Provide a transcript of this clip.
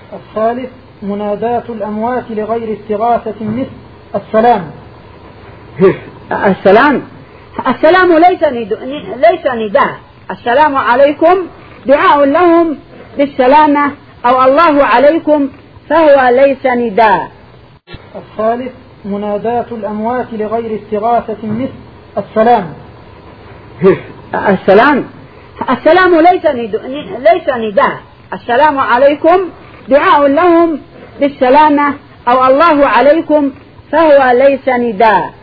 الثالث مناداة الأموات لغير استغاثة مثل السلام. السلام ليس نداء. السلام عليكم دعاء لهم بالسلامة أو الله عليكم، فهو ليس نداء. الثالث مناداة الأموات لغير استغاثة مثل السلام. السلام ليس نداء. السلام عليكم دعاء لهم بالسلامة أو الله عليكم، فهو ليس نداء.